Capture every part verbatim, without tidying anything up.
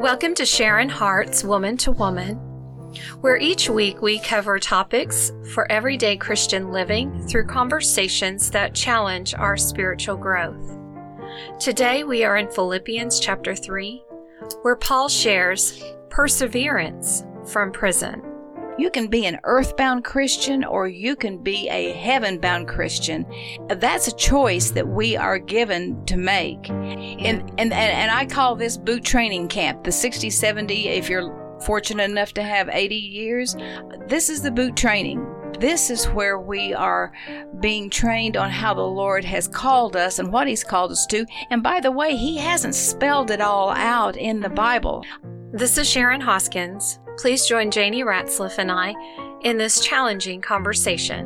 Welcome to Sharon Hart's Woman to Woman, where each week we cover topics for everyday Christian living through conversations that challenge our spiritual growth. Today we are in Philippians chapter three, where Paul shares perseverance from prison. You can be an earthbound Christian or you can be a heaven-bound Christian. That's a choice that we are given to make. And, and, and I call this boot training camp, the sixty, seventy, if you're fortunate enough to have eighty years, this is the boot training. This is where we are being trained on how the Lord has called us and what He's called us to. And by the way, He hasn't spelled it all out in the Bible. This is Sharon Hoskins. Please join Janie Ratzliff and I in this challenging conversation.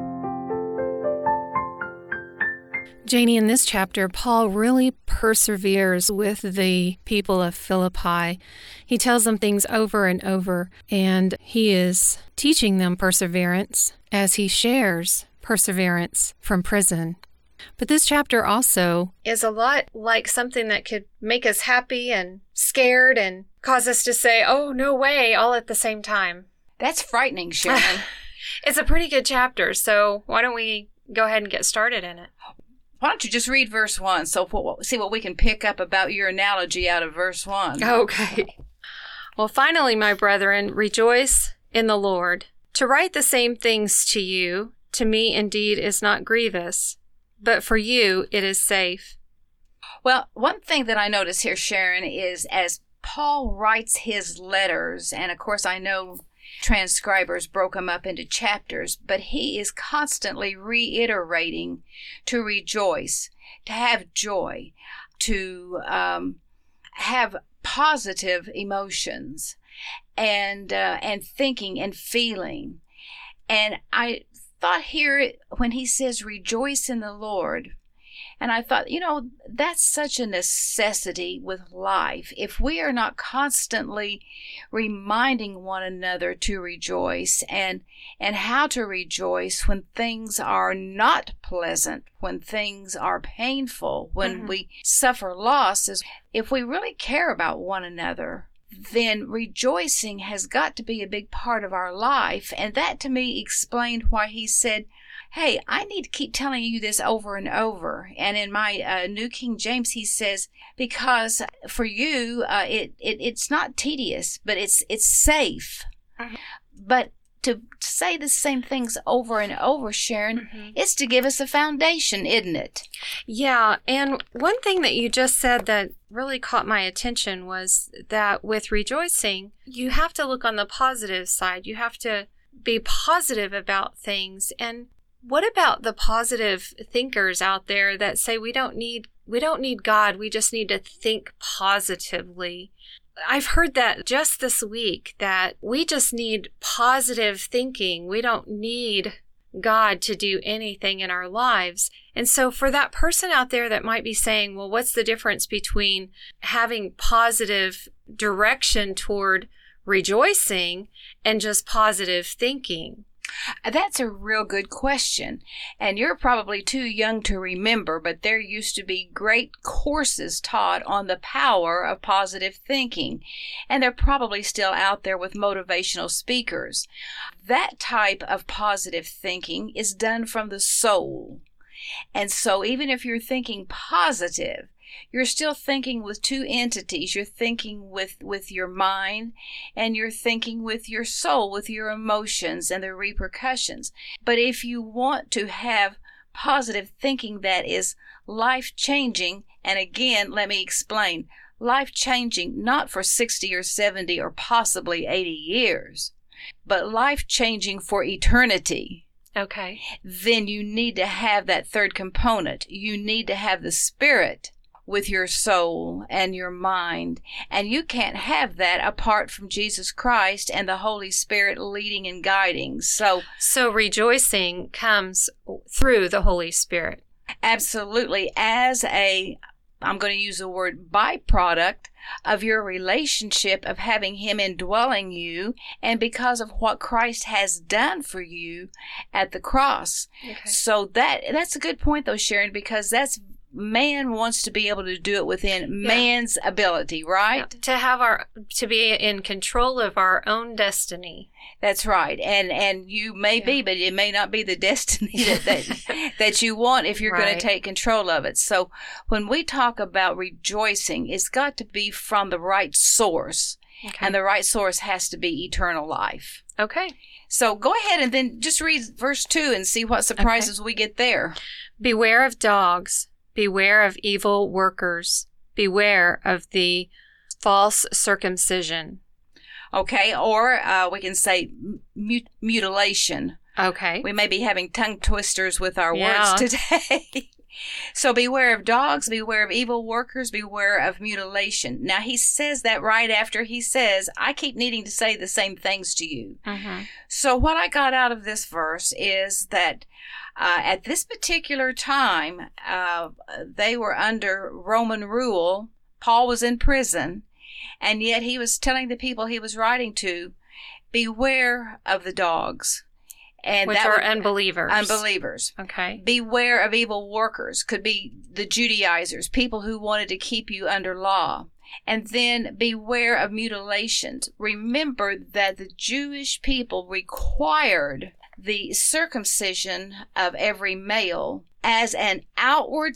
Janie, in this chapter, Paul really perseveres with the people of Philippi. He tells them things over and over, and he is teaching them perseverance as he shares perseverance from prison. But this chapter also is a lot like something that could make us happy and scared and cause us to say, oh, no way, all at the same time. That's frightening, Sharon. It's a pretty good chapter, so why don't we go ahead and get started in it? Why don't you just read verse one, so we'll see what we can pick up about your analogy out of verse one. Okay. Well, finally, my brethren, rejoice in the Lord. To write the same things to you, to me indeed is not grievous, but for you it is safe. Well, one thing that I notice here, Sharon, is as Paul writes his letters, and of course I know transcribers broke them up into chapters, but he is constantly reiterating to rejoice, to have joy, to um, have positive emotions, and uh, and thinking and feeling. And I thought here when he says rejoice in the Lord, and I thought, you know, that's such a necessity with life. If we are not constantly reminding one another to rejoice and and how to rejoice when things are not pleasant, when things are painful, when mm-hmm. we suffer losses, if we really care about one another, then rejoicing has got to be a big part of our life. And that to me explained why he said, hey, I need to keep telling you this over and over. And in my uh, New King James, he says, because for you, uh, it, it it's not tedious, but it's it's safe. Mm-hmm. But to say the same things over and over, Sharon, mm-hmm. it's to give us a foundation, isn't it? Yeah, and one thing that you just said that really caught my attention was that with rejoicing, you have to look on the positive side. You have to be positive about things. And what about the positive thinkers out there that say we don't need we don't need God, we just need to think positively? I've heard that just this week, that we just need positive thinking. We don't need God to do anything in our lives. And so for that person out there that might be saying, well, what's the difference between having positive direction toward rejoicing and just positive thinking? That's a real good question. And you're probably too young to remember, but there used to be great courses taught on the power of positive thinking. And they're probably still out there with motivational speakers. That type of positive thinking is done from the soul. And so even if you're thinking positive, you're still thinking with two entities. You're thinking with, with your mind, and you're thinking with your soul, with your emotions and the repercussions. But if you want to have positive thinking that is life-changing, and again, let me explain, life-changing not for sixty or seventy or possibly eighty years, but life-changing for eternity. Okay. Then you need to have that third component. You need to have the Spirit with your soul and your mind. And you can't have that apart from Jesus Christ and the Holy Spirit leading and guiding. So, so rejoicing comes through the Holy Spirit. Absolutely. As a, I'm going to use the word byproduct of your relationship of having Him indwelling you, and because of what Christ has done for you at the cross. Okay. So that that's a good point though, Sharon, because that's man wants to be able to do it within Yeah. man's ability, right? To have our, to be in control of our own destiny. That's right. And and you may Yeah. be, but it may not be the destiny that that, that you want if you're going Right. to take control of it. So when we talk about rejoicing, it's got to be from the right source. Okay. And the right source has to be eternal life. Okay. So go ahead and then just read verse two and see what surprises we get there. Beware of dogs. Beware of evil workers. Beware of the false circumcision. Okay, or uh, we can say mut- mutilation. Okay. We may be having tongue twisters with our Yeah. words today. So beware of dogs, beware of evil workers, beware of mutilation. Now he says that right after he says, I keep needing to say the same things to you. Mm-hmm. So what I got out of this verse is that uh, at this particular time, uh, they were under Roman rule. Paul was in prison, and yet he was telling the people he was writing to, beware of the dogs. And Which that are would- unbelievers. unbelievers. Okay. Beware of evil workers, could be the Judaizers, people who wanted to keep you under law. And then beware of mutilations. Remember that the Jewish people required the circumcision of every male as an outward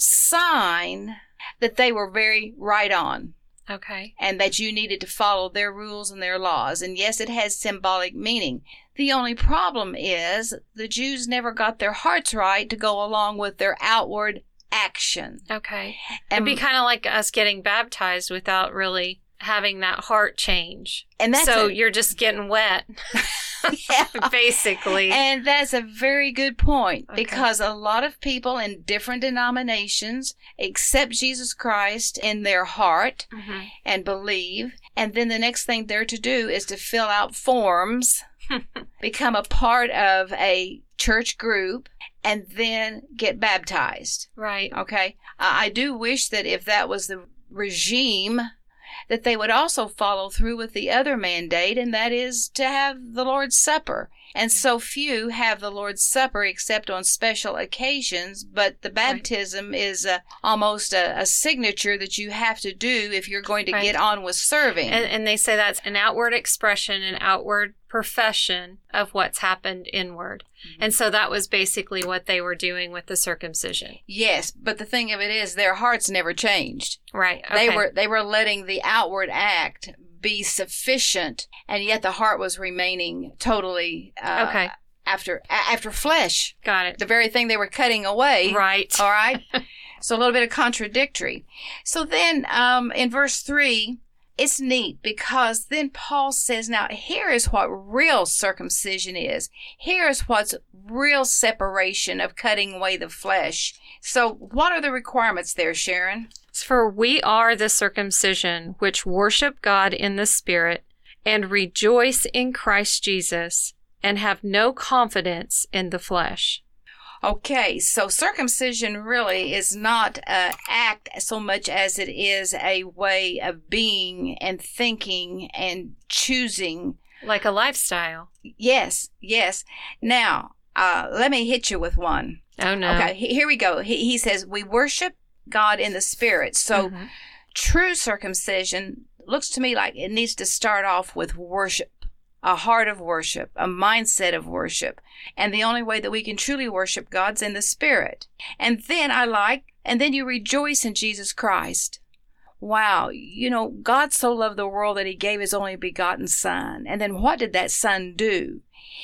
sign that they were very right on, Okay. and that you needed to follow their rules and their laws. And yes, it has symbolic meaning. The only problem is the Jews never got their hearts right to go along with their outward action. Okay. And, It'd be kind of like us getting baptized without really having that heart change. and that's so a, you're just getting wet, yeah. basically. And that's a very good point, Okay. because a lot of people in different denominations accept Jesus Christ in their heart Mhm. and believe, and then the next thing they're to do is to fill out forms, become a part of a church group, and then get baptized. Right. Okay? I I do wish that if that was the regime, that they would also follow through with the other mandate, and that is to have the Lord's Supper. And so few have the Lord's Supper except on special occasions, but the baptism is a, almost a, a signature that you have to do if you're going to Right. get on with serving. And, and they say that's an outward expression, an outward profession of what's happened inward. Mm-hmm. And so that was basically what they were doing with the circumcision. Yes, but the thing of it is their hearts never changed. Right. They okay. were they were letting the outward act be sufficient, and yet the heart was remaining totally uh, Okay. after a- after flesh, Got it. the very thing they were cutting away. Right. All right. So a little bit of contradictory. So then um, in verse three, it's neat because then Paul says, now here is what real circumcision is. Here is what's real separation of cutting away the flesh. So what are the requirements there, Sharon? For we are the circumcision which worship God in the Spirit and rejoice in Christ Jesus and have no confidence in the flesh. Okay, so circumcision really is not an act so much as it is a way of being and thinking and choosing. Like a lifestyle. Yes, yes. Now, uh, let me hit you with one. Oh, no. Okay, he- here we go. He, he says, we worship God in the Spirit. So Mhm. true circumcision looks to me like it needs to start off with worship. A heart of worship, a mindset of worship. And the only way that we can truly worship God's in the Spirit. And then I like, and then you rejoice in Jesus Christ. Wow, you know, God so loved the world that he gave his only begotten Son. And then what did that Son do?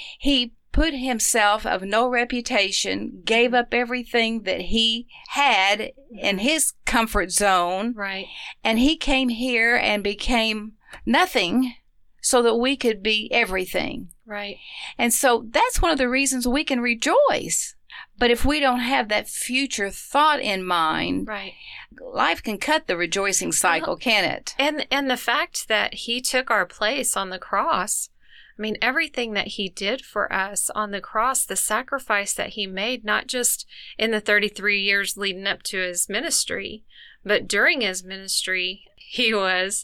He put himself of no reputation, gave up everything that he had in his comfort zone, Right. and he came here and became nothing so that we could be everything. Right. And so that's one of the reasons we can rejoice. But if we don't have that future thought in mind, Right. life can cut the rejoicing cycle, can it? And and the fact that he took our place on the cross, I mean, everything that he did for us on the cross, the sacrifice that he made, not just in the thirty-three years leading up to his ministry, but during his ministry, he was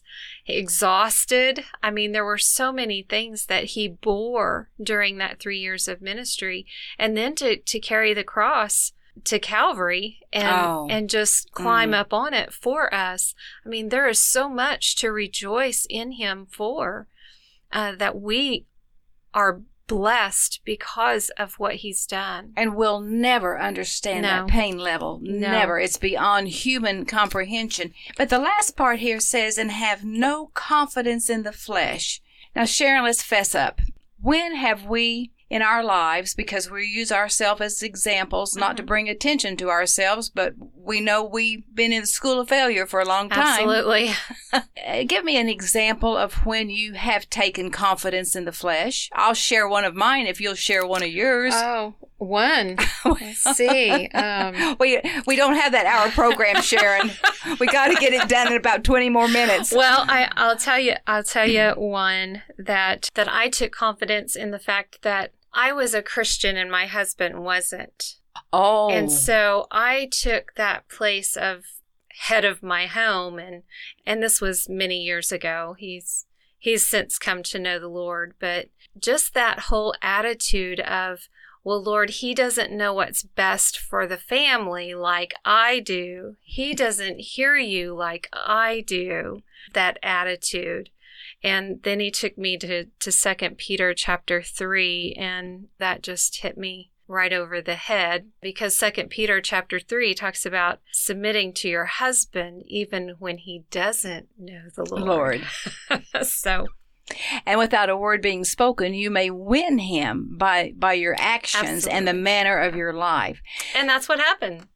exhausted. I mean, there were so many things that he bore during that three years of ministry. And then to, to carry the cross to Calvary and Oh. and just climb Mm. up on it for us. I mean, there is so much to rejoice in him for, uh, that we are blessed because of what he's done. And we'll never understand No. that pain level. No. Never. It's beyond human comprehension. But the last part here says, and have no confidence in the flesh. Now, Sharon, let's fess up. When have we in our lives, because we use ourselves as examples, not to bring attention to ourselves, but we know we've been in the school of failure for a long time. Absolutely. Uh, Give me an example of when you have taken confidence in the flesh. I'll share one of mine if you'll share one of yours. Oh, one. Let's see. Um, we we don't have that hour program, Sharon. We got to get it done in about twenty more minutes. well, I, I'll tell you. I'll tell you one that that I took confidence in the fact that I was a Christian and my husband wasn't. Oh, And so I took that place of head of my home, and and this was many years ago. He's he's since come to know the Lord, but just that whole attitude of, well, Lord, he doesn't know what's best for the family like I do. He doesn't hear you like I do. That attitude. And then he took me to, to Second Peter chapter three, and that just hit me right over the head, because Second Peter chapter three talks about submitting to your husband even when he doesn't know the Lord. Lord. So, And without a word being spoken, you may win him by, by your actions and the Absolutely. manner of your life. and that's what happened.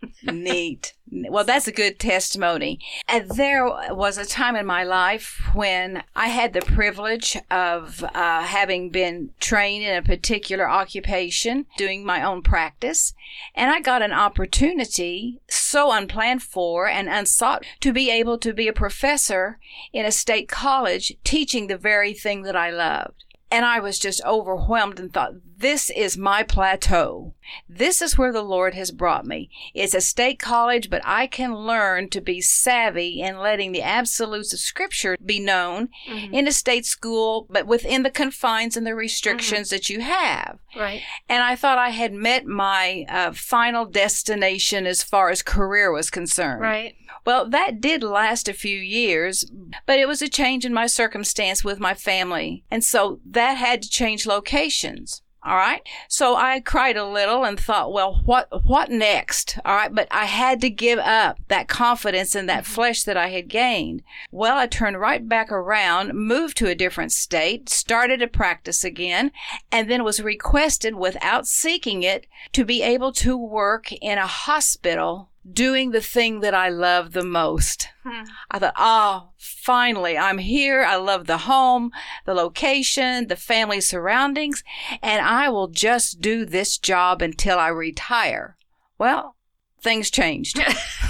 Neat. Well, that's a good testimony. And there was a time in my life when I had the privilege of uh, having been trained in a particular occupation, doing my own practice, and I got an opportunity, so unplanned for and unsought, to be able to be a professor in a state college teaching the very thing that I loved. And I was just overwhelmed and thought, this is my plateau. This is where the Lord has brought me. It's a state college, but I can learn to be savvy in letting the absolutes of Scripture be known Mm-hmm. in a state school, but within the confines and the restrictions that you have. Right. And I thought I had met my uh, final destination as far as career was concerned. Right. Well, that did last a few years, but it was a change in my circumstance with my family. And so that had to change locations. All right. So I cried a little and thought, well, what, what next? All right. But I had to give up that confidence in that flesh that I had gained. Well, I turned right back around, moved to a different state, started to practice again, and then was requested without seeking it to be able to work in a hospital doing the thing that I love the most. Hmm. I thought, oh, finally, I'm here. I love the home, the location, the family surroundings, and I will just do this job until I retire. Well, things changed.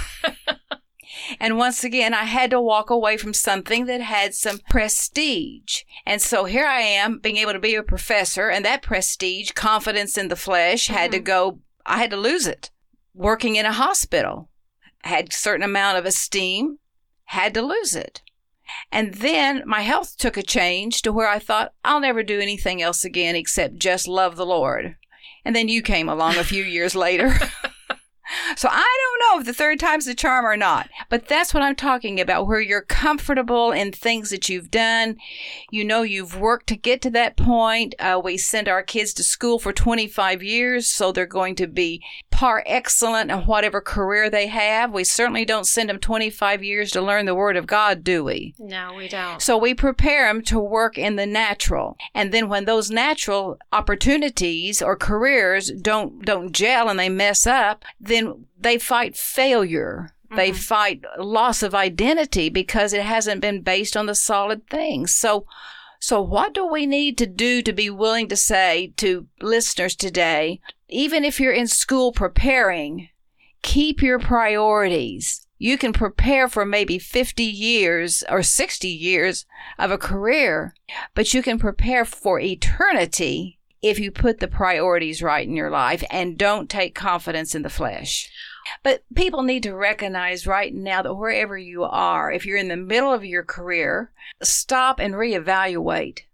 And once again, I had to walk away from something that had some prestige. And so here I am, being able to be a professor, and that prestige, confidence in the flesh, had to go, I had to lose it. Working in a hospital, had a certain amount of esteem, had to lose it. And then my health took a change to where I thought, I'll never do anything else again except just love the Lord. And then you came along a few years later. So I don't know if the third time's the charm or not, but that's what I'm talking about, where you're comfortable in things that you've done. You know you've worked to get to that point. Uh, we send our kids to school for twenty-five years, so they're going to be par excellent in whatever career they have. We certainly don't send them twenty-five years to learn the Word of God, do we? No, we don't. So we prepare them to work in the natural. And then when those natural opportunities or careers don't don't gel and they mess up, then they fight failure. They Mm-hmm. fight loss of identity because it hasn't been based on the solid things. So so what do we need to do to be willing to say to listeners today, even if you're in school preparing, keep your priorities. You can prepare for maybe fifty years or sixty years of a career, but you can prepare for eternity if you put the priorities right in your life and don't take confidence in the flesh. But people need to recognize right now that wherever you are, if you're in the middle of your career, stop and reevaluate.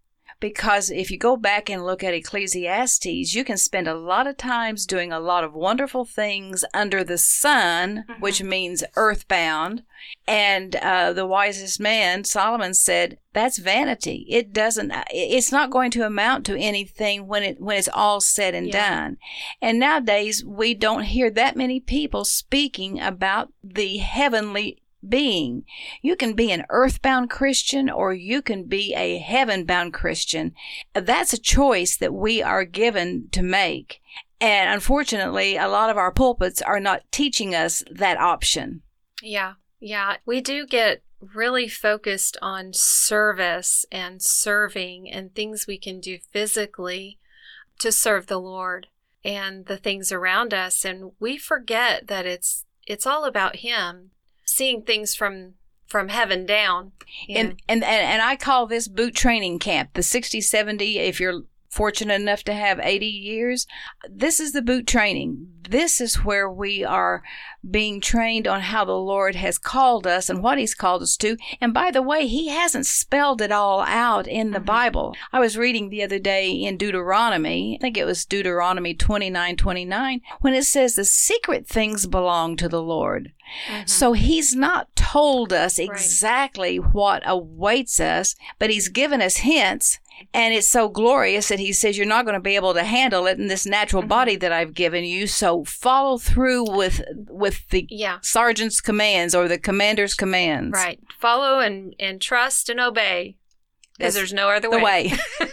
Because if you go back and look at Ecclesiastes, you can spend a lot of times doing a lot of wonderful things under the sun, mm-hmm. which means earthbound. And uh, the wisest man, Solomon, said, that's vanity. It doesn't, it's not going to amount to anything when it when it's all said and yeah. done. And nowadays, we don't hear that many people speaking about the heavenly being. You can be an earthbound Christian or you can be a heaven-bound Christian. That's a choice that we are given to make. And unfortunately, a lot of our pulpits are not teaching us that option. Yeah, yeah. We do get really focused on service and serving and things we can do physically to serve the Lord and the things around us. And we forget that it's it's all about Him. Seeing things from from heaven down. And, and and and I call this boot training camp, the sixty, seventy, if you're fortunate enough to have eighty years, this is the boot training. This is where we are being trained on how the Lord has called us and what He's called us to. And by the way, He hasn't spelled it all out in the mm-hmm. Bible. I was reading the other day in Deuteronomy, I think it was Deuteronomy twenty-nine twenty-nine, when it says the secret things belong to the Lord. Mm-hmm. So He's not told us exactly right. what awaits us, but He's given us hints. And it's so glorious that He says you're not going to be able to handle it in this natural mm-hmm. body that I've given you. So follow through with with the yeah. sergeant's commands or the commander's commands. Right. Follow and, and trust and obey because there's no other the way. way.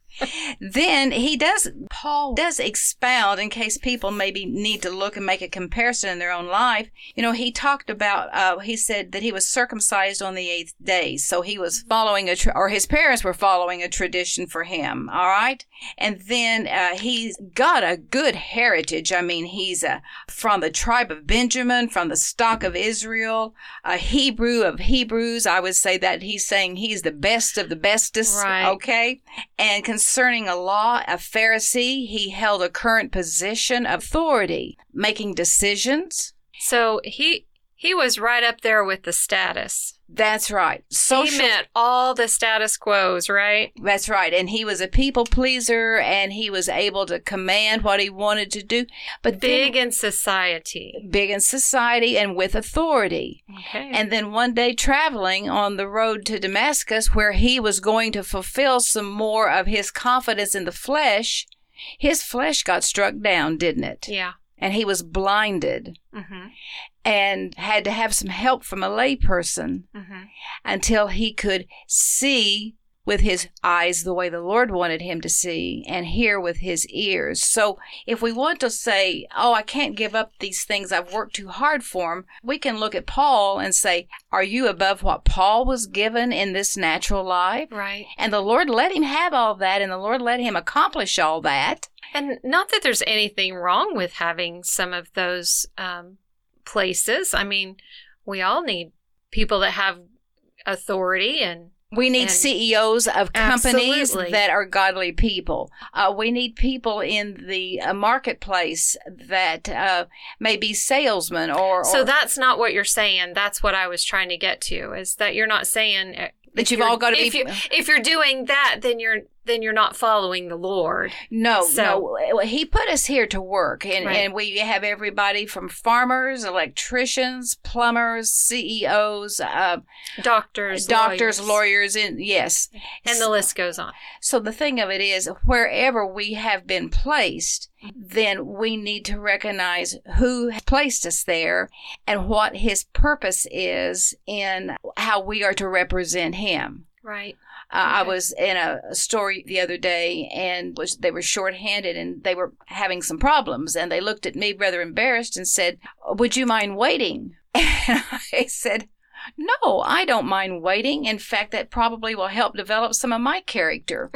Then he does, Paul does expound, in case people maybe need to look and make a comparison in their own life. You know, he talked about, uh, he said that he was circumcised on the eighth day. So he was following a, tra- or his parents were following a tradition for him. All right. And then uh, he's got a good heritage. I mean, he's uh, from the tribe of Benjamin, from the stock of Israel, a Hebrew of Hebrews. I would say that he's saying he's the best of the bestest. Right. Okay. And concerning a law, a Pharisee, he held a current position of authority, making decisions. So he he was right up there with the status. That's right. Social, he met all the status quos, right? That's right. And he was a people pleaser, and he was able to command what he wanted to do. But big then, in society. Big in society and with authority. Okay. And then one day traveling on the road to Damascus, where he was going to fulfill some more of his confidence in the flesh, his flesh got struck down, didn't it? Yeah. And he was blinded mm-hmm. and had to have some help from a lay person mm-hmm. until he could see with his eyes the way the Lord wanted him to see and hear with his ears. So if we want to say, oh, I can't give up these things, I've worked too hard for them, we can look at Paul and say, are you above what Paul was given in this natural life? Right. And the Lord let him have all that, and the Lord let him accomplish all that. And not that there's anything wrong with having some of those um, places. I mean, we all need people that have authority, and we need and C E Os of companies absolutely. that are godly people. Uh, we need people in the uh, marketplace that uh, may be salesmen or, or... So that's not what you're saying. That's what I was trying to get to, is that you're not saying... That you've all got to if be... You, if you're doing that, then you're then you're not following the Lord. No, so, no. He put us here to work, and, right. and we have everybody from farmers, electricians, plumbers, C E Os, uh, doctors, doctors, lawyers, lawyers, and yes. And the list goes on. So the thing of it is, wherever we have been placed, then we need to recognize who placed us there and what His purpose is in how we are to represent Him. Right. Uh, okay. I was in a story the other day, and was they were shorthanded, and they were having some problems, and they looked at me rather embarrassed and said, would you mind waiting? And I said, no, I don't mind waiting. In fact, that probably will help develop some of my character.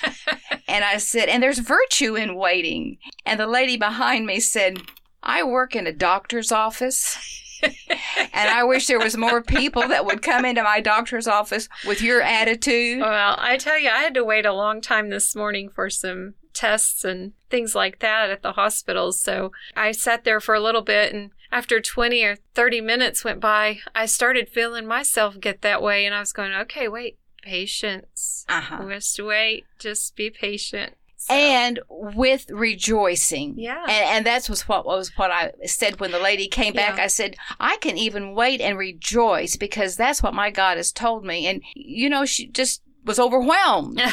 And I said, and there's virtue in waiting. And the lady behind me said, I work in a doctor's office. And I wish there was more people that would come into my doctor's office with your attitude. Well, I tell you, I had to wait a long time this morning for some tests and things like that at the hospitals. So I sat there for a little bit, and after twenty or thirty minutes went by, I started feeling myself get that way. And I was going, okay, wait, Patience. Uh-huh. Just wait. Just be patient. So. And with rejoicing. Yeah. And, and that's was what was what I said when the lady came back. Yeah. I said, I can even wait and rejoice because that's what my God has told me. And, you know, she just was overwhelmed.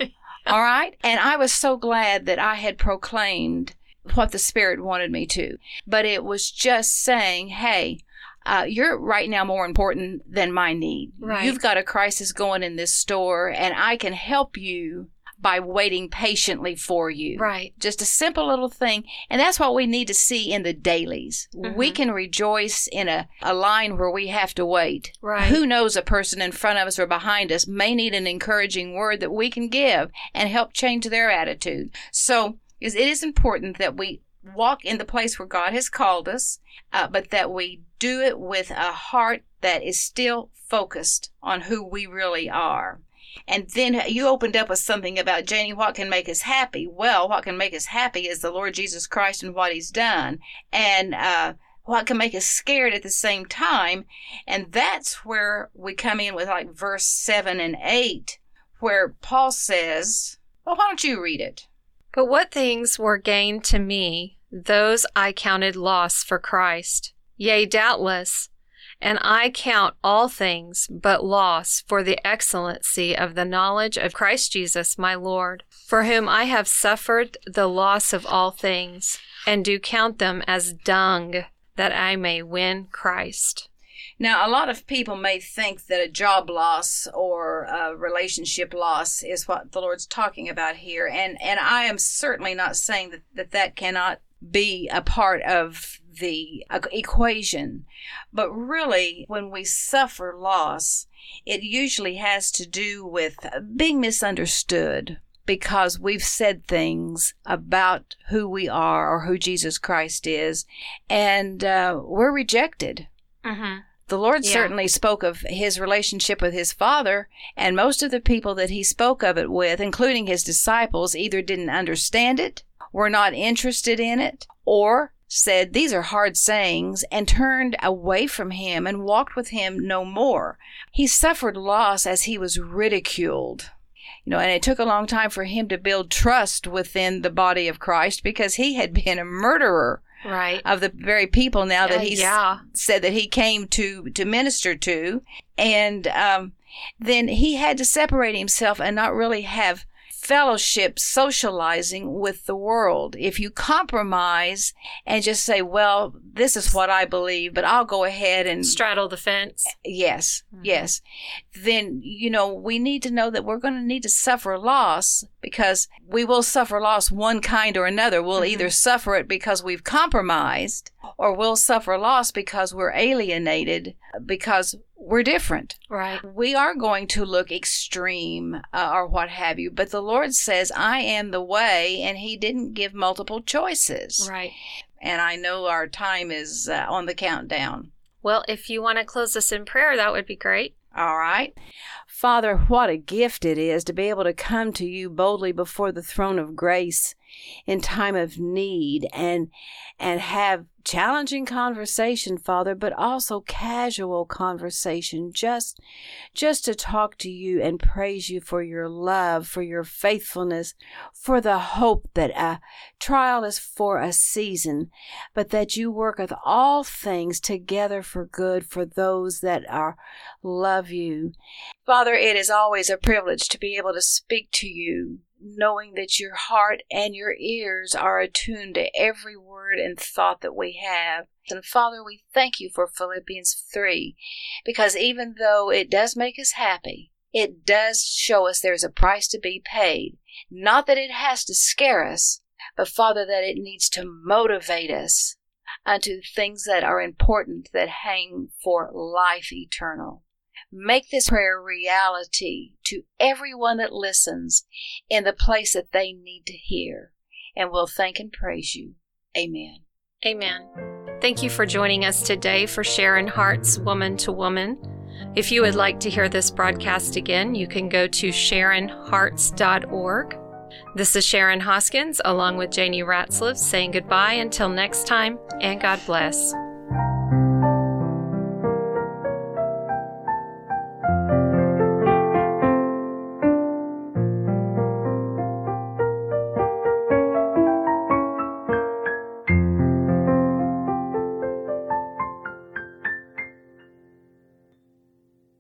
All right. And I was so glad that I had proclaimed what the Spirit wanted me to. But it was just saying, hey, Uh, you're right now more important than my need. Right. You've got a crisis going in this store, and I can help you by waiting patiently for you. Right. Just a simple little thing. And that's what we need to see in the dailies. Mm-hmm. We can rejoice in a, a line where we have to wait. Right. Who knows, a person in front of us or behind us may need an encouraging word that we can give and help change their attitude. So it is important that we walk in the place where God has called us, uh, but that we do it with a heart that is still focused on who we really are. And then you opened up with something about, Janie, what can make us happy? Well, what can make us happy is the Lord Jesus Christ and what he's done. And uh, what can make us scared at the same time? And that's where we come in with like verse seven and eight, where Paul says, well, why don't you read it? But what things were gained to me, those I counted loss for Christ. Yea, doubtless, and I count all things but loss for the excellency of the knowledge of Christ Jesus my Lord, for whom I have suffered the loss of all things, and do count them as dung, that I may win Christ. Now, a lot of people may think that a job loss or a relationship loss is what the Lord's talking about here. And, and I am certainly not saying that, that that cannot be a part of the equation. But really, when we suffer loss, it usually has to do with being misunderstood because we've said things about who we are or who Jesus Christ is, and uh, we're rejected. Mm-hmm. The Lord Yeah. certainly spoke of his relationship with his Father, and most of the people that he spoke of it with, including his disciples, either didn't understand it, were not interested in it, or said, these are hard sayings, and turned away from him and walked with him no more. He suffered loss as he was ridiculed. You know, and it took a long time for him to build trust within the body of Christ because he had been a murderer. Right. Of the very people now that Uh, he yeah. said that he came to, to minister to. And um, then he had to separate himself and not really have fellowship, socializing with the world. If you compromise and just say, well, this is what I believe, but I'll go ahead and Straddle the fence. Yes, Mhm. yes. Then, you know, we need to know that we're going to need to suffer loss because we will suffer loss one kind or another. We'll Mhm. either suffer it because we've compromised or we'll suffer loss because we're alienated, because we're different. Right. We are going to look extreme uh, or what have you, but the Lord says, I am the way, and he didn't give multiple choices. Right. And I know our time is uh, on the countdown. Well, if you want to close us in prayer, that would be great. All right. Father, what a gift it is to be able to come to you boldly before the throne of grace in time of need and and have challenging conversation, Father, but also casual conversation, just just to talk to you and praise you for your love, for your faithfulness, for the hope that a trial is for a season, but that you worketh all things together for good for those that are love you. Father, it is always a privilege to be able to speak to you, knowing that your heart and your ears are attuned to every word and thought that we have. And Father, we thank you for Philippians three, because even though it does make us happy, it does show us there's a price to be paid. Not that it has to scare us, but Father, that it needs to motivate us unto things that are important, that hang for life eternal. Make this prayer reality to everyone that listens in the place that they need to hear. And we'll thank and praise you. Amen. Amen. Thank you for joining us today for Sharon Hart's Woman to Woman. If you would like to hear this broadcast again, you can go to sharon harts dot org. This is Sharon Hoskins along with Janie Ratzliff saying goodbye until next time, and God bless.